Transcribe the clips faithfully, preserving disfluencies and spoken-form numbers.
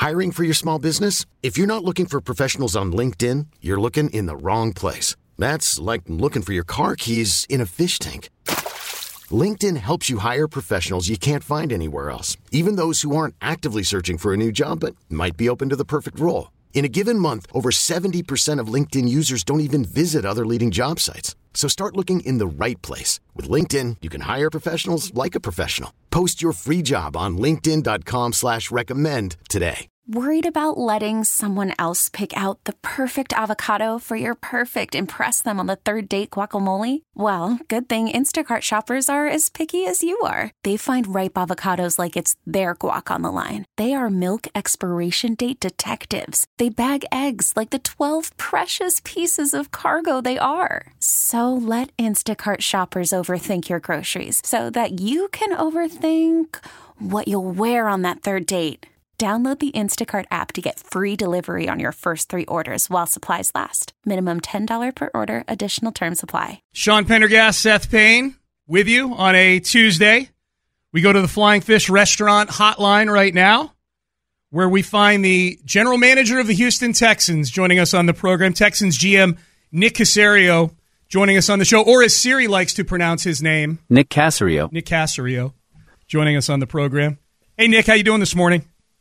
Hiring for your small business? If you're not looking for professionals on LinkedIn, you're looking in the wrong place. That's like looking for your car keys in a fish tank. LinkedIn helps you hire professionals you can't find anywhere else, even those who aren't actively searching for a new job but might be open to the perfect role. In a given month, over seventy percent of LinkedIn users don't even visit other leading job sites. So start looking in the right place. With LinkedIn, you can hire professionals like a professional. Post your free job on linkedin.com slash recommend today. Worried about letting someone else pick out the perfect avocado for your perfect impress them on the third date guacamole? Well, good thing Instacart shoppers are as picky as you are. They find ripe avocados like it's their guac on the line. They are milk expiration date detectives. They bag eggs like the twelve precious pieces of cargo they are. So let Instacart shoppers overthink your groceries so that you can overthink what you'll wear on that third date. Download the Instacart app to get free delivery on your first three orders while supplies last. Minimum ten dollars per order. Additional terms apply. Sean Pendergast, Seth Payne, with you on a Tuesday. We go to the Flying Fish Restaurant hotline right now, where we find the general manager of the Houston Texans joining us on the program. Texans G M Nick Caserio joining us on the show, or as Siri likes to pronounce his name, Nick Caserio. Nick Caserio joining us on the program. Hey, Nick, how you doing this morning?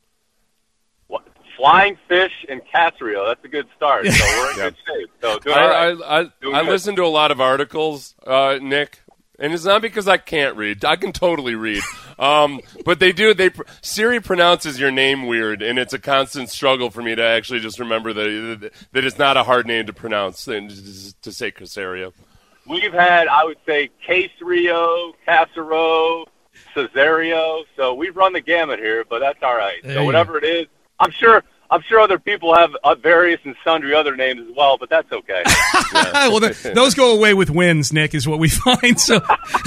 Flying Fish and Caserio. That's a good start. So we're in good shape. So doing I, all right. I, I, Doing I good. listen to a lot of articles, uh, Nick, and it's not because I can't read. I can totally read. Um, but they do. They Siri pronounces your name weird, and it's a constant struggle for me to actually just remember that that it's not a hard name to pronounce and to say Caserio. We've had, I would say, Caserio, Casero, Cesario. So we've run the gamut here, but that's all right. Hey. So whatever it is, I'm sure I'm sure other people have uh, various and sundry other names as well, but that's okay. Yeah. Well, the, those go away with wins, Nick, is what we find. So,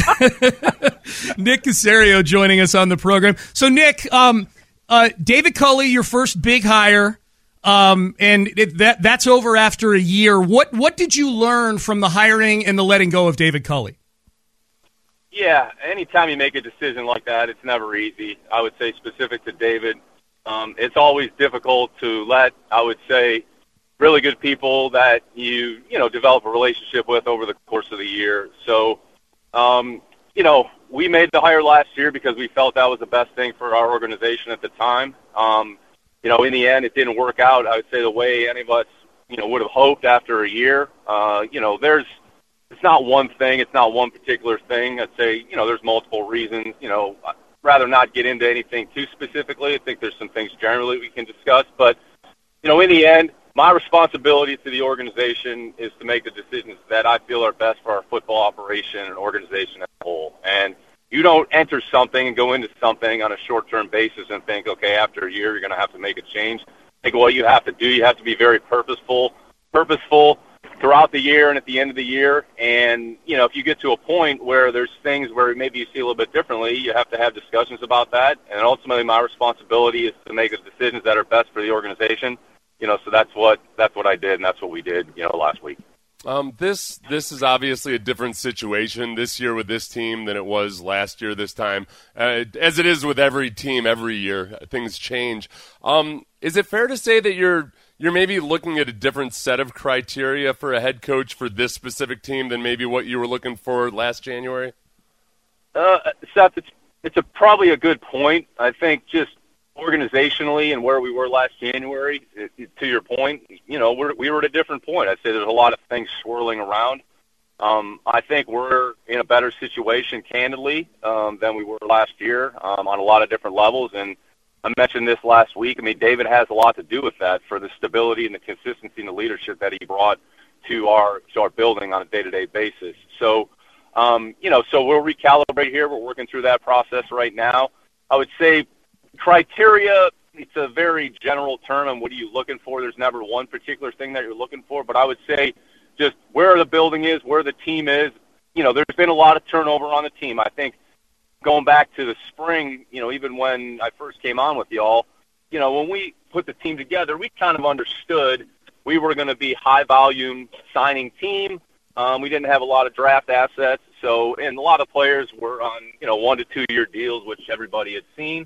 Nick Caserio joining us on the program. So, Nick, um, uh, David Culley, your first big hire, um, and it, that that's over after a year. What what did you learn from the hiring and the letting go of David Culley? Yeah, anytime you make a decision like that, it's never easy. I would say specific to David. Um, it's always difficult to let, I would say, really good people that you, you know, develop a relationship with over the course of the year. So, um, you know, we made the hire last year because we felt that was the best thing for our organization at the time. Um, you know, in the end, it didn't work out, I would say, the way any of us, you know, would have hoped after a year. Uh, you know, there's, it's not one thing. It's not one particular thing. I'd say, you know, there's multiple reasons, you know, rather not get into anything too specifically. I think there's some things generally we can discuss. But, you know, in the end, my responsibility to the organization is to make the decisions that I feel are best for our football operation and organization as a whole. And you don't enter something and go into something on a short-term basis and think, okay, after a year you're going to have to make a change. I think what you have to do, you have to be very purposeful, purposeful throughout the year and at the end of the year. And, you know, if you get to a point where there's things where maybe you see a little bit differently, you have to have discussions about that. And ultimately my responsibility is to make the decisions that are best for the organization. You know, so that's what that's what I did, and that's what we did, you know, last week. Um, this this is obviously a different situation this year with this team than it was last year this time. Uh, as it is with every team every year, things change. Um, is it fair to say that you're You're maybe looking at a different set of criteria for a head coach for this specific team than maybe what you were looking for last January? Uh, Seth, it's, it's a, probably a good point. I think just organizationally and where we were last January, it, it, to your point, you know, we're, we were at a different point. I'd say there's a lot of things swirling around. Um, I think we're in a better situation, candidly, um, than we were last year um, on a lot of different levels. And I mentioned this last week. I mean, David has a lot to do with that for the stability and the consistency and the leadership that he brought to our to our building on a day-to-day basis. So, um, you know, so we'll recalibrate here. We're working through that process right now. I would say criteria, it's a very general term, and what are you looking for? There's never one particular thing that you're looking for, but I would say just where the building is, where the team is. You know, there's been a lot of turnover on the team. I think going back to the spring, you know, even when I first came on with y'all, you know, when we put the team together, we kind of understood we were going to be high-volume signing team. Um, we didn't have a lot of draft assets, so and a lot of players were on, you know, one to two-year deals, which everybody had seen.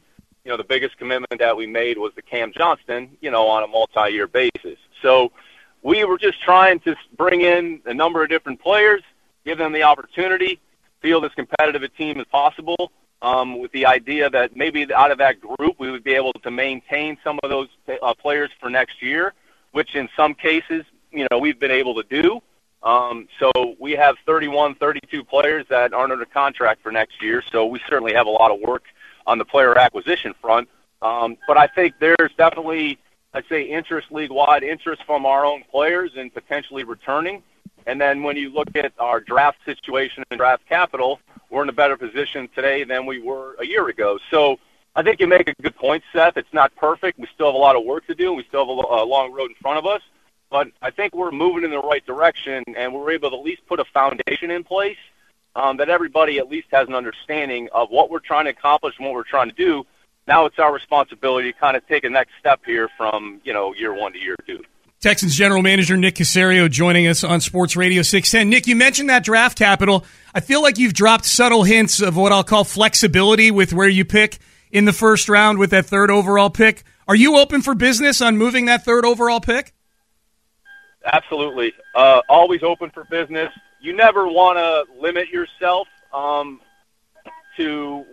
you know, the biggest commitment that we made was the Cam Johnston, you know, on a multi-year basis. So we were just trying to bring in a number of different players, give them the opportunity, field as competitive a team as possible, um, with the idea that maybe out of that group we would be able to maintain some of those uh, players for next year, which in some cases, you know, we've been able to do. Um, so we have thirty-one, thirty-two players that aren't under contract for next year, so we certainly have a lot of work on the player acquisition front. Um, but I think there's definitely, I'd say, interest league-wide, interest from our own players in potentially returning. And then when you look at our draft situation and draft capital, we're in a better position today than we were a year ago. So I think you make a good point, Seth. It's not perfect. We still have a lot of work to do. We still have a, a long road in front of us. But I think we're moving in the right direction, and we're able to at least put a foundation in place um, that everybody at least has an understanding of what we're trying to accomplish and what we're trying to do. Now it's our responsibility to kind of take a next step here from, you know, year one to year two. Texans general manager Nick Caserio joining us on Sports Radio six ten. Nick, you mentioned that draft capital. I feel like you've dropped subtle hints of what I'll call flexibility with where you pick in the first round with that third overall pick. Are you open for business on moving that third overall pick? Absolutely. Uh, always open for business. You never want to limit yourself um, to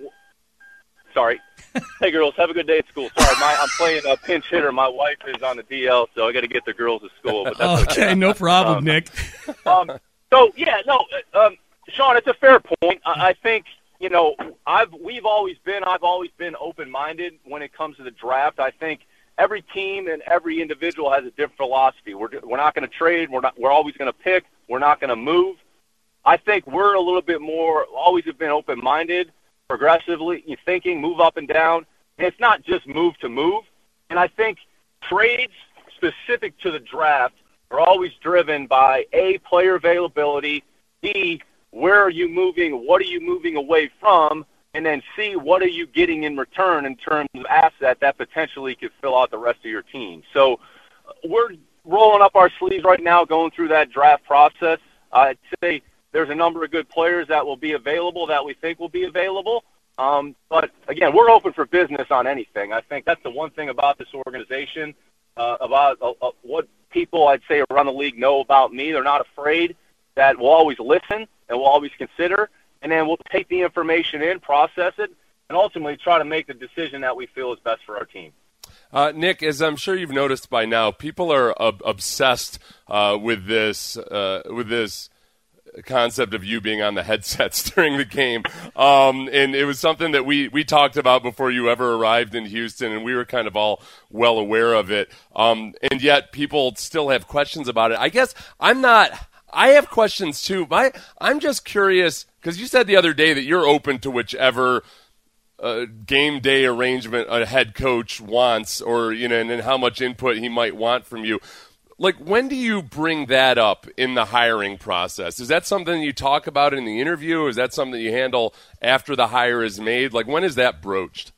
– sorry. Hey, girls, have a good day at school. Sorry, my, I'm playing a pinch hitter. My wife is on the D L, so I got to get the girls to school. But that's okay, okay. No problem, um, Nick. um, so, yeah, no, um, Sean, it's a fair point. I, I think, you know, I've we've always been – I've always been open-minded when it comes to the draft. I think – every team and every individual has a different philosophy. We're we're not going to trade. We're not. We're always going to pick. We're not going to move. I think we're a little bit more. Always have been open-minded, progressively you thinking, move up and down. And it's not just move to move. And I think trades specific to the draft are always driven by A, player availability, B, where are you moving? What are you moving away from? And then C, what are you getting in return in terms of asset that potentially could fill out the rest of your team? So we're rolling up our sleeves right now, going through that draft process. I'd say there's a number of good players that will be available that we think will be available. Um, but, again, we're open for business on anything. I think that's the one thing about this organization, uh, about uh, uh, what people, I'd say, around the league know about me. They're not afraid that we'll always listen and we'll always consider. And then we'll take the information in, process it, and ultimately try to make the decision that we feel is best for our team. Uh, Nick, as I'm sure you've noticed by now, people are ob- obsessed uh, with this uh, with this concept of you being on the headsets during the game. Um, and it was something that we, we talked about before you ever arrived in Houston, and we were kind of all well aware of it. Um, and yet people still have questions about it. I guess I'm not – I have questions too. My, I'm just curious because you said the other day that you're open to whichever uh, game day arrangement a head coach wants, or you know, and, and how much input he might want from you. Like, when do you bring that up in the hiring process? Is that something you talk about in the interview? Is that something you handle after the hire is made? Like, when is that broached?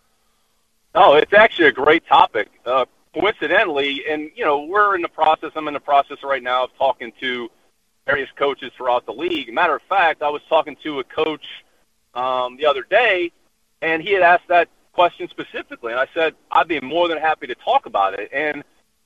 Oh, it's actually a great topic. Uh, coincidentally, and you know, we're in the process. I'm in the process right now of talking to various coaches throughout the league. Matter of fact, I was talking to a coach um, the other day, and he had asked that question specifically. And I said, I'd be more than happy to talk about it. And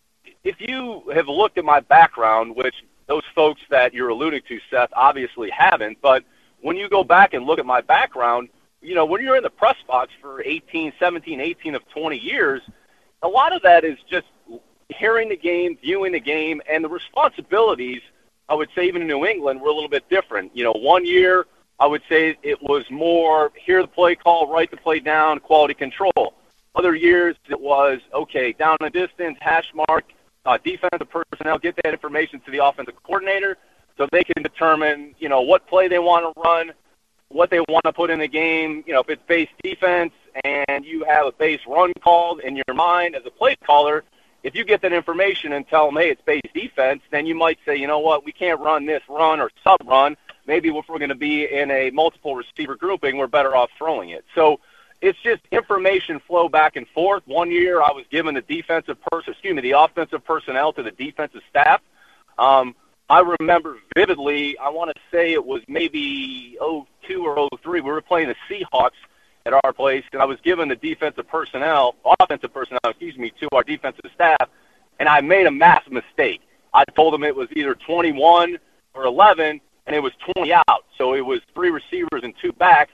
if you have looked at my background, which those folks that you're alluding to, Seth, obviously haven't, but when you go back and look at my background, you know, when you're in the press box for eighteen, seventeen, eighteen of twenty years, a lot of that is just hearing the game, viewing the game, and the responsibilities, I would say even in New England, were a little bit different. You know, one year I would say it was more hear the play call, write the play down, quality control. Other years it was, okay, down the distance, hash mark, uh, defensive personnel, get that information to the offensive coordinator so they can determine, you know, what play they want to run, what they want to put in the game. You know, if it's base defense and you have a base run called in your mind as a play caller, if you get that information and tell them, hey, it's base defense, then you might say, you know what, we can't run this run or sub-run. Maybe if we're going to be in a multiple receiver grouping, we're better off throwing it. So it's just information flow back and forth. One year I was given the defensive person, excuse me, the offensive personnel to the defensive staff. Um, I remember vividly, I want to say it was maybe oh two or oh three. We were playing the Seahawks, at our place, and I was given the defensive personnel, offensive personnel, excuse me, to our defensive staff, and I made a massive mistake. I told them it was either twenty-one or eleven, and it was twenty out. So it was three receivers and two backs.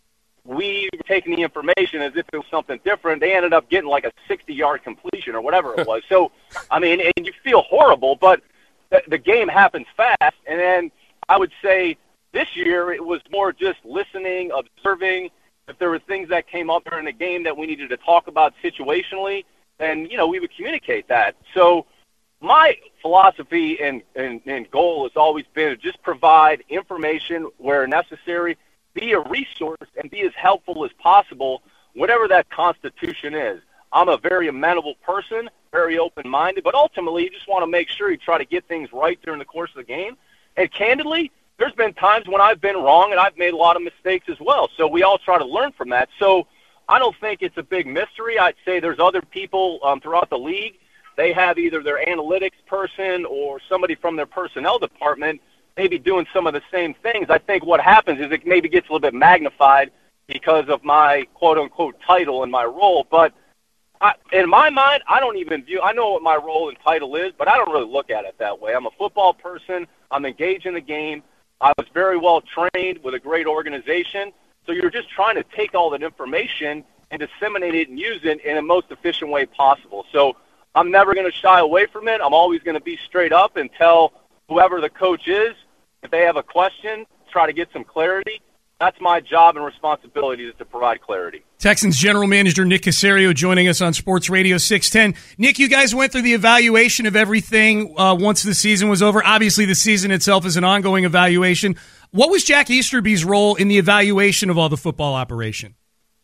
We were taking the information as if it was something different. They ended up getting like a sixty-yard completion or whatever it was. So, I mean, and you feel horrible, but the, the game happens fast. And then I would say this year it was more just listening, observing. If there were things that came up during the game that we needed to talk about situationally, then, you know, we would communicate that. So my philosophy and, and, and goal has always been to just provide information where necessary, be a resource, and be as helpful as possible, whatever that constitution is. I'm a very amenable person, very open-minded, but ultimately you just want to make sure you try to get things right during the course of the game. And candidly, there's been times when I've been wrong and I've made a lot of mistakes as well. So we all try to learn from that. So I don't think it's a big mystery. I'd say there's other people um, throughout the league. They have either their analytics person or somebody from their personnel department maybe doing some of the same things. I think what happens is it maybe gets a little bit magnified because of my quote-unquote title and my role. But I, in my mind, I don't even view – I know what my role and title is, but I don't really look at it that way. I'm a football person. I'm engaged in the game. I was very well trained with a great organization. So you're just trying to take all that information and disseminate it and use it in the most efficient way possible. So I'm never going to shy away from it. I'm always going to be straight up and tell whoever the coach is, if they have a question, try to get some clarity. That's my job and responsibility, is to provide clarity. Texans general manager Nick Caserio joining us on Sports Radio six ten. Nick, you guys went through the evaluation of everything uh, once the season was over. Obviously, the season itself is an ongoing evaluation. What was Jack Easterby's role in the evaluation of all the football operation?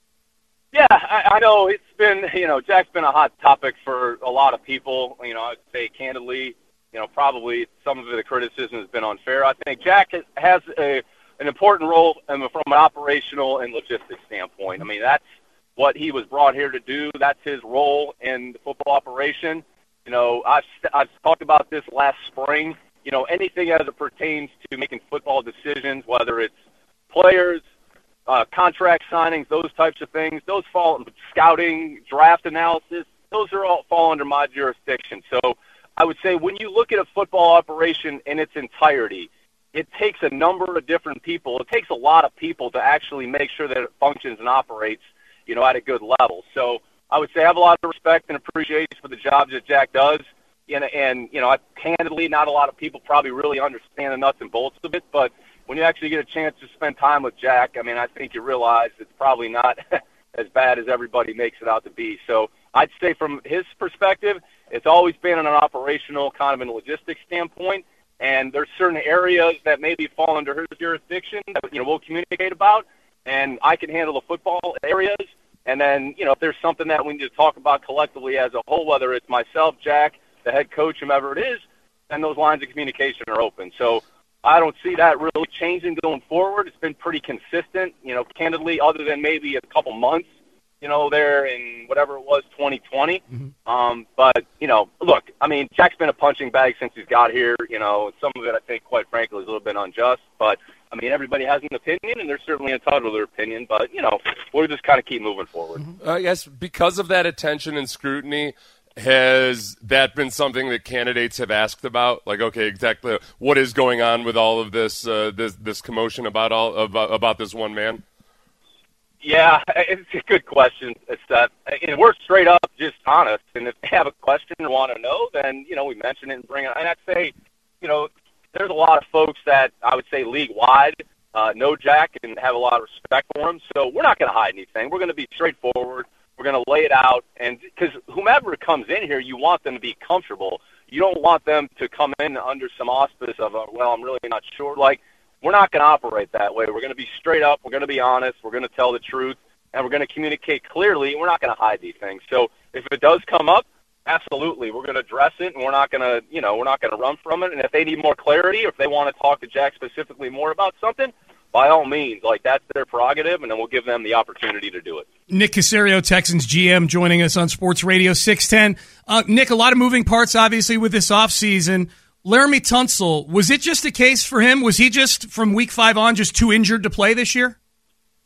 Yeah, I, I know it's been, you know, Jack's been a hot topic for a lot of people. You know, I'd say candidly, you know, probably some of the criticism has been unfair. I think Jack has, has a an important role from an operational and logistics standpoint. I mean, that's what he was brought here to do. That's his role in the football operation. You know, I've, I've talked about this last spring. You know, anything as it pertains to making football decisions, whether it's players, uh, contract signings, those types of things, those fall in scouting, draft analysis, those are all fall under my jurisdiction. So I would say when you look at a football operation in its entirety, it takes a number of different people. It takes a lot of people to actually make sure that it functions and operates, you know, at a good level. So I would say I have a lot of respect and appreciation for the jobs that Jack does. And, and you know, I, candidly, not a lot of people probably really understand the nuts and bolts of it. But when you actually get a chance to spend time with Jack, I mean, I think you realize it's probably not as bad as everybody makes it out to be. So I'd say from his perspective, it's always been on an operational kind of and logistics standpoint. And there's certain areas that maybe fall under his jurisdiction that, you know, we'll communicate about, and I can handle the football areas. And then, you know, if there's something that we need to talk about collectively as a whole, whether it's myself, Jack, the head coach, whomever it is, then those lines of communication are open. So I don't see that really changing going forward. It's been pretty consistent, you know, candidly, other than maybe a couple months, you know, there in whatever it was, twenty twenty. Mm-hmm. Um, but, you know, look, I mean, Jack's been a punching bag since he's got here. You know, some of it, I think, quite frankly, is a little bit unjust. But, I mean, everybody has an opinion, and they're certainly entitled to their opinion. But, you know, we'll just kind of keep moving forward. Mm-hmm. I guess because of that attention and scrutiny, has that been something that candidates have asked about? Like, okay, exactly what is going on with all of this uh, this, this commotion about all about, about this one man? Yeah, it's a good question, Seth. And we're straight up just honest. And if they have a question or want to know, then, you know, we mention it and bring it. And I'd say, you know, there's a lot of folks that I would say league-wide uh, know Jack and have a lot of respect for him. So we're not going to hide anything. We're going to be straightforward. We're going to lay it out. And because whomever comes in here, you want them to be comfortable. You don't want them to come in under some auspice of, a, well, I'm really not sure. Like, we're not going to operate that way. We're going to be straight up. We're going to be honest. We're going to tell the truth, and we're going to communicate clearly. We're not going to hide these things. So if it does come up, absolutely, we're going to address it, and we're not going to, you know, we're not going to run from it. And if they need more clarity, or if they want to talk to Jack specifically more about something, by all means, like, that's their prerogative, and then we'll give them the opportunity to do it. Nick Caserio, Texans G M, joining us on Sports Radio six ten. Uh, Nick, a lot of moving parts, obviously, with this offseason. Laremy Tunsil, was it just a case for him? Was he just, from week five on, just too injured to play this year?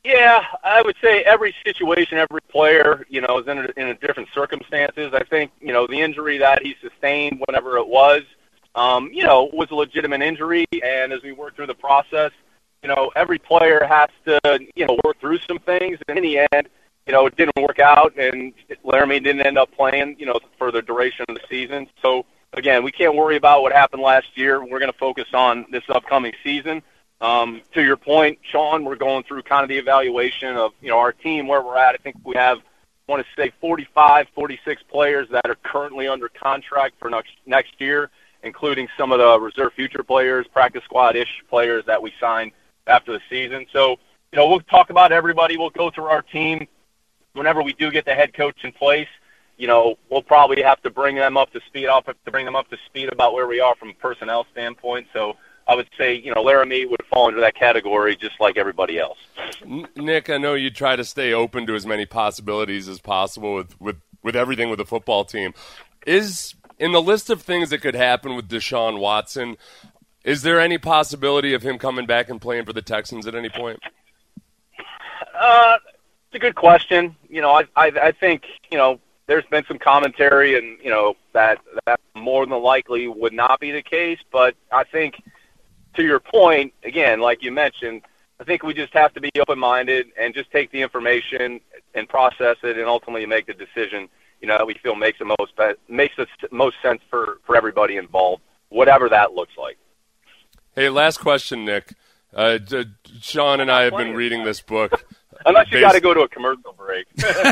Yeah, I would say every situation, every player, you know, is in a, in a different circumstances. I think, you know, the injury that he sustained, whenever it was, um, you know, was a legitimate injury. And as we work through the process, you know, every player has to, you know, work through some things. And in the end, you know, it didn't work out, and Laramie didn't end up playing, you know, for the duration of the season. So, again, we can't worry about what happened last year. We're going to focus on this upcoming season. Um, to your point, Sean, we're going through kind of the evaluation of, you know, our team, where we're at. I think we have, I want to say, forty-five, forty-six players that are currently under contract for next next year, including some of the reserve future players, practice squad-ish players that we signed after the season. So, you know, we'll talk about everybody. We'll go through our team. Whenever we do get the head coach in place, you know, we'll probably have to bring them up to speed. I'll have to bring them up to speed about where we are from a personnel standpoint. So I would say, you know, Laramie would fall into that category just like everybody else. Nick, I know you try to stay open to as many possibilities as possible with, with, with everything with the football team. Is, in the list of things that could happen with Deshaun Watson, is there any possibility of him coming back and playing for the Texans at any point? Uh, it's a good question. You know, I, I, I think, you know, there's been some commentary and, you know, that, that more than likely would not be the case. But I think, to your point, again, like you mentioned, I think we just have to be open-minded and just take the information and process it and ultimately make the decision, you know, that we feel makes the most makes the most sense for, for everybody involved, whatever that looks like. Hey, last question, Nick. Uh, Sean and I have been reading this book. Unless you got to go to a commercial break.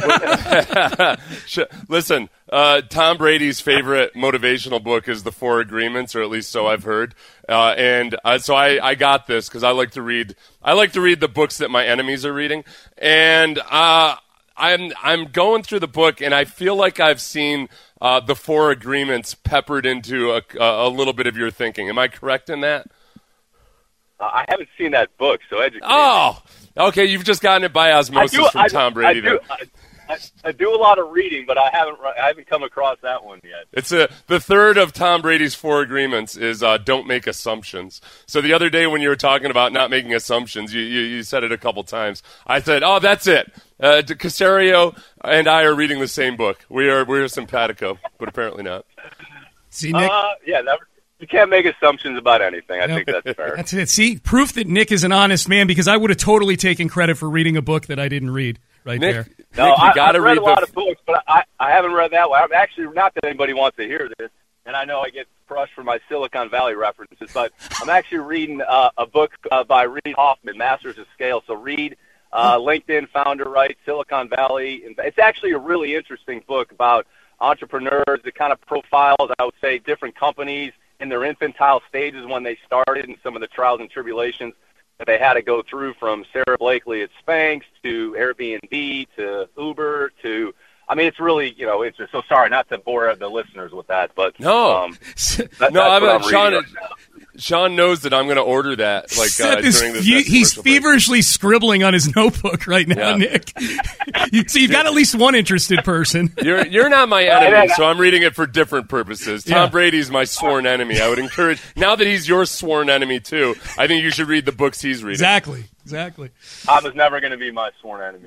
Listen, uh, Tom Brady's favorite motivational book is The Four Agreements, or at least so I've heard. Uh, and uh, so I, I got this because I like to read. I like to read the books that my enemies are reading, and uh, I'm I'm going through the book, and I feel like I've seen uh, The Four Agreements peppered into a, a little bit of your thinking. Am I correct in that? Uh, I haven't seen that book, so educate Oh. me. Okay, you've just gotten it by osmosis do, from I, Tom Brady. I do, I, I, I do a lot of reading, but I haven't I haven't come across that one yet. It's a, the third of Tom Brady's four agreements is uh, don't make assumptions. So the other day when you were talking about not making assumptions, you, you, you said it a couple times. I said, oh, that's it. Uh, Casario and I are reading the same book. We are we are simpatico, but apparently not. See, Nick? Uh, yeah, never. You can't make assumptions about anything. I think that's fair. That's it. See, proof that Nick is an honest man, because I would have totally taken credit for reading a book that I didn't read right Nick, there. No, Nick, you I, gotta I've read read a lot the... of books, but I, I haven't read that one. I'm actually, not that anybody wants to hear this, and I know I get crushed for my Silicon Valley references, but I'm actually reading uh, a book uh, by Reid Hoffman, Masters of Scale. So Reid, uh, LinkedIn founder, right, Silicon Valley. It's actually a really interesting book about entrepreneurs. It kind of profiles, I would say, different companies in their infantile stages when they started and some of the trials and tribulations that they had to go through, from Sarah Blakely at Spanx to Airbnb to Uber to, I mean, it's really, you know, it's just, so sorry not to bore the listeners with that, but no, um, that, no, I'm, I'm Sean, right Sean knows that I'm going to order that. Like uh, is, during this, he, he's feverishly break. scribbling on his notebook right now, yeah. Nick. you, so you've got at least one interested person. You're you're not my enemy, so I'm reading it for different purposes. Tom yeah. Brady's my sworn enemy. I would encourage, now that he's your sworn enemy too, I think you should read the books he's reading. Exactly, exactly. Tom is never going to be my sworn enemy.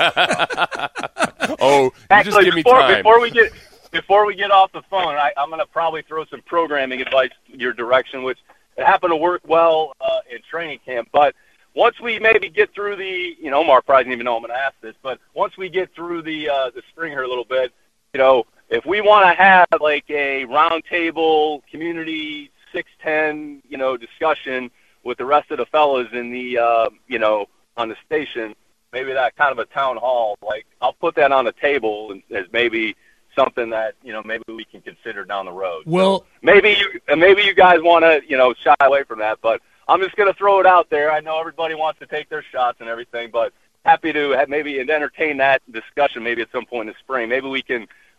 oh, you Actually, just give me before, time. Before we get before we get off the phone, I, I'm going to probably throw some programming advice your direction, which it happened to work well uh, in training camp. But once we maybe get through the, you know, Omar probably doesn't even know I'm going to ask this, but once we get through the uh, the spring here a little bit, you know, if we want to have like a roundtable community six ten, you know, discussion with the rest of the fellas in the, uh, you know, on the station, maybe that kind of a town hall, like I'll put that on the table as maybe something that, you know, maybe we can consider down the road. Well, so maybe you, maybe you guys want to, you know, shy away from that, but I'm just going to throw it out there. I know everybody wants to take their shots and everything, but happy to have maybe entertain that discussion maybe at some point in the spring. Maybe we can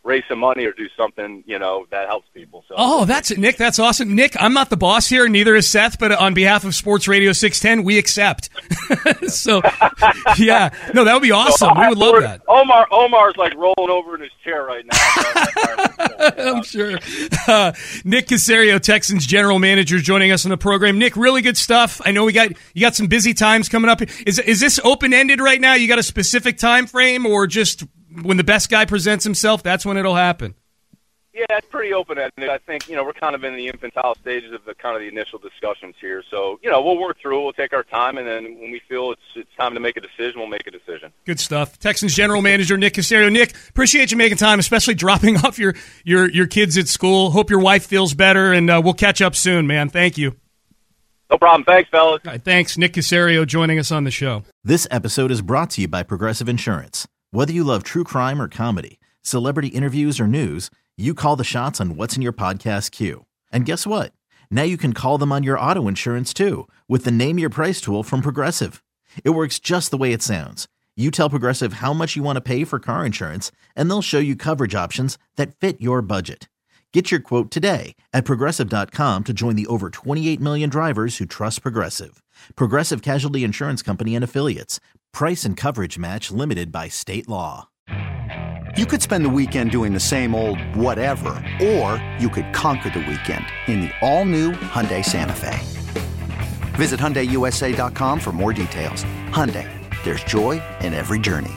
raise some money or do something, you know, that helps people. So. Oh, that's it, Nick. That's awesome. Nick, I'm not the boss here, neither is Seth, but on behalf of Sports Radio six ten, we accept. So, yeah. No, that would be awesome. So we would love that. Omar Omar's like rolling over in his chair right now. I'm sure. Uh, Nick Caserio, Texans general manager, joining us on the program. Nick, really good stuff. I know we got you got some busy times coming up. Is is this open-ended right now? You got a specific time frame, or just when the best guy presents himself, that's when it'll happen? Yeah, it's pretty open-ended. I think, you know, we're kind of in the infantile stages of the kind of the initial discussions here. So, you know, we'll work through it. We'll take our time, and then when we feel it's it's time to make a decision, we'll make a decision. Good stuff. Texans general manager Nick Caserio. Nick, appreciate you making time, especially dropping off your, your, your kids at school. Hope your wife feels better, and uh, we'll catch up soon, man. Thank you. No problem. Thanks, fellas. All right, thanks. Nick Caserio joining us on the show. This episode is brought to you by Progressive Insurance. Whether you love true crime or comedy, celebrity interviews or news, you call the shots on what's in your podcast queue. And guess what? Now you can call them on your auto insurance too with the Name Your Price tool from Progressive. It works just the way it sounds. You tell Progressive how much you want to pay for car insurance, and they'll show you coverage options that fit your budget. Get your quote today at Progressive dot com to join the over twenty-eight million drivers who trust Progressive. Progressive Casualty Insurance Company and Affiliates. Price and coverage match limited by state law. You could spend the weekend doing the same old whatever, or you could conquer the weekend in the all-new Hyundai Santa Fe. Visit Hyundai U S A dot com for more details. Hyundai, there's joy in every journey.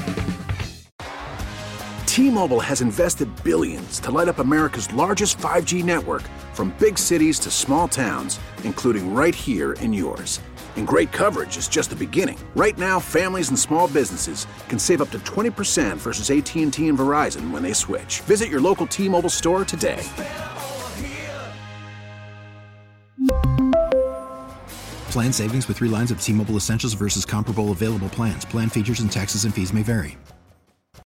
T-Mobile has invested billions to light up America's largest five G network, from big cities to small towns, including right here in yours. And great coverage is just the beginning. Right now, families and small businesses can save up to twenty percent versus A T and T and Verizon when they switch. Visit your local T-Mobile store today. Plan savings with three lines of T-Mobile Essentials versus comparable available plans. Plan features and taxes and fees may vary.